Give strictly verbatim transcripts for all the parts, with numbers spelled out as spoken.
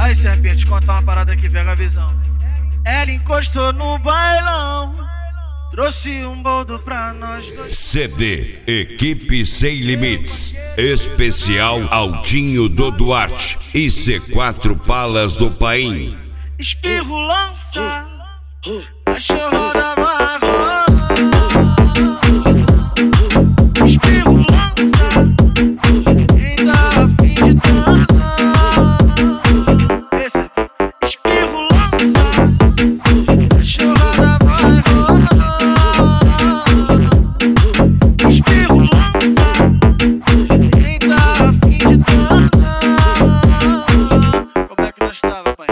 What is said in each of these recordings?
Aí, serpente, contar uma parada que pega a visão. Ela encostou no bailão, trouxe um boldo pra nós dois. C D Equipe Sem Limites, especial Aldinho do Duarte e C quatro Palas do Paim. Espirro lança, cachorro da barra. Espirro lança, ainda a fim de dançar. Espirro lança, cachorro da barra. Espirro lança, ainda a fim de dançar. Como é que nós tava, pai?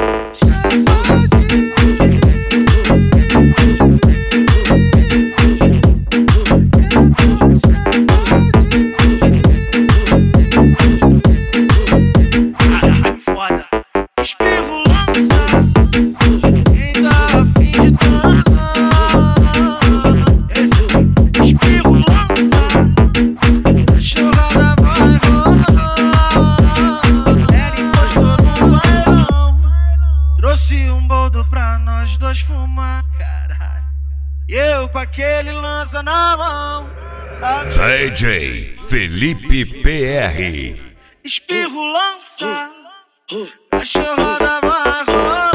Espirro lança, ainda a fim de dançar. Espirro lança, cachorra da bairro. Ela encostou no bailão, trouxe um boldo pra nós dois fumar, caralho. E eu com aquele lança na mão. D J Felipe P R. Espirro lança, cachorro da barra.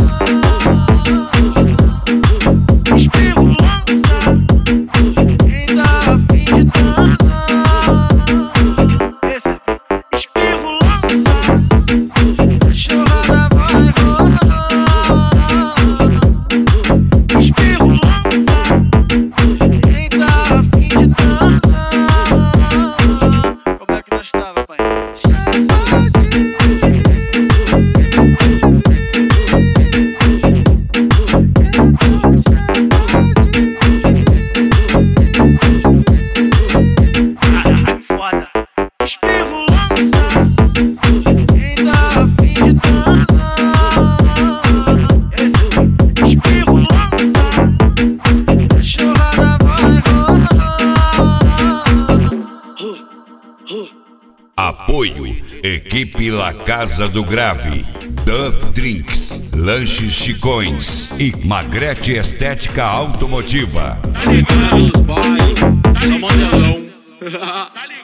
Espirro lança, ainda a fim de dançar. Espirro lança, cachorro da barra. Espirro lança, ainda a fim de dançar. Como é que nós tava, pai? Espirro lança, ainda a fim de dançar. Espirro lança, cachorra da barra. Apoio Equipe La Casa do Grave, Duff Drinks, Lanches Chicões e Magrete Estética Automotiva. Tá ligado os boy, só modelão.